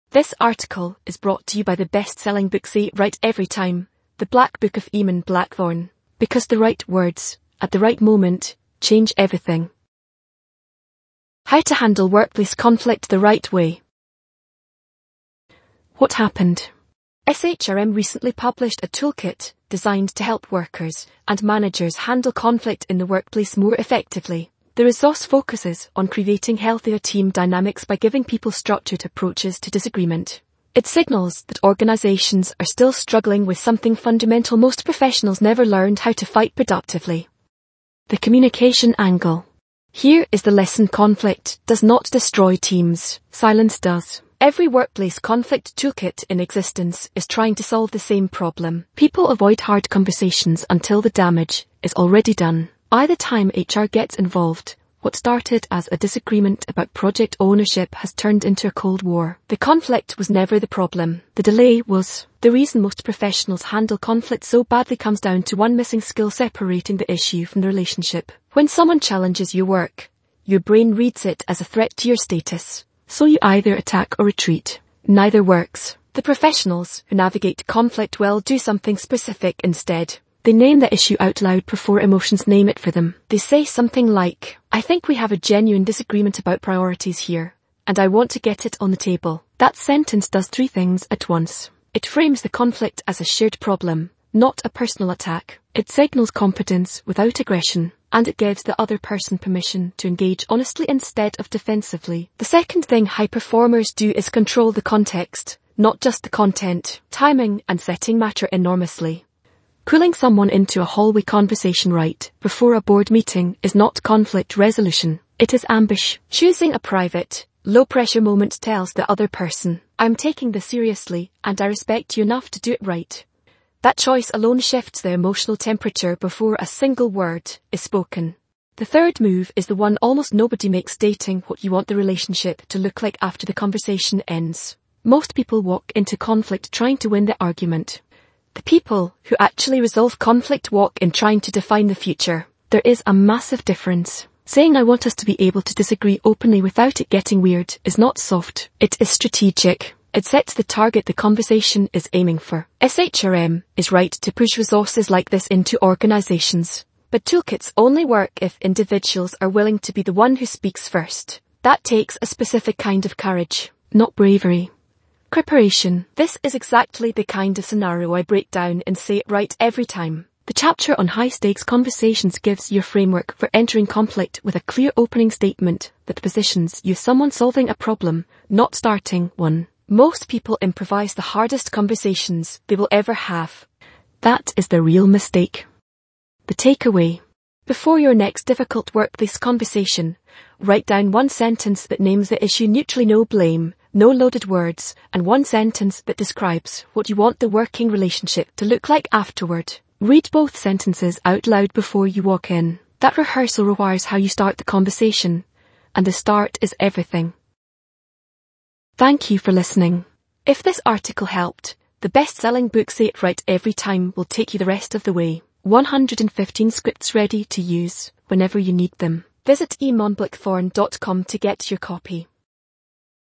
This article is brought to you by the best-selling book Say It Right Every Time, The Black Book of Eamon Blackthorne. Because the right words, at the right moment, change everything. How to handle workplace conflict the right way. What happened? SHRM recently published a toolkit designed to help workers and managers handle conflict in the workplace more effectively. The resource focuses on creating healthier team dynamics by giving people structured approaches to disagreement. It signals that organizations are still struggling with something fundamental: most professionals never learned how to fight productively. The communication angle. Here is the lesson: conflict does not destroy teams. Silence does. Every workplace conflict toolkit in existence is trying to solve the same problem. People avoid hard conversations until the damage is already done. By the time HR gets involved, what started as a disagreement about project ownership has turned into a Cold War. The conflict was never the problem. The delay was. The reason most professionals handle conflict so badly comes down to one missing skill: separating the issue from the relationship. When someone challenges your work, your brain reads it as a threat to your status. So you either attack or retreat. Neither works. The professionals who navigate conflict well do something specific instead. They name the issue out loud before emotions name it for them. They say something like, "I think we have a genuine disagreement about priorities here, and I want to get it on the table." That sentence does three things at once. It frames the conflict as a shared problem, not a personal attack. It signals competence without aggression, and it gives the other person permission to engage honestly instead of defensively. The second thing high performers do is control the context, not just the content. Timing and setting matter enormously. Pulling someone into a hallway conversation right before a board meeting is not conflict resolution. It is ambush. Choosing a private, low-pressure moment tells the other person, "I'm taking this seriously, and I respect you enough to do it right." That choice alone shifts the emotional temperature before a single word is spoken. The third move is the one almost nobody makes: stating what you want the relationship to look like after the conversation ends. Most people walk into conflict trying to win the argument. The people who actually resolve conflict walk in trying to define the future. There is a massive difference. Saying "I want us to be able to disagree openly without it getting weird" is not soft. It is strategic. It sets the target the conversation is aiming for. SHRM is right to push resources like this into organizations. But toolkits only work if individuals are willing to be the one who speaks first. That takes a specific kind of courage, not bravery. Preparation. This is exactly the kind of scenario I break down in Say It Right Every Time. The chapter on high-stakes conversations gives you a framework for entering conflict with a clear opening statement that positions you as someone solving a problem, not starting one. Most people improvise the hardest conversations they will ever have. That is the real mistake. The takeaway. Before your next difficult workplace conversation, write down one sentence that names the issue neutrally: no blame, no loaded words, and one sentence that describes what you want the working relationship to look like afterward. Read both sentences out loud before you walk in. That rehearsal requires how you start the conversation, and the start is everything. Thank you for listening. If this article helped, the best-selling book Say It Right Every Time will take you the rest of the way. 115 scripts ready to use whenever you need them. Visit eamonblackthorne.com to get your copy.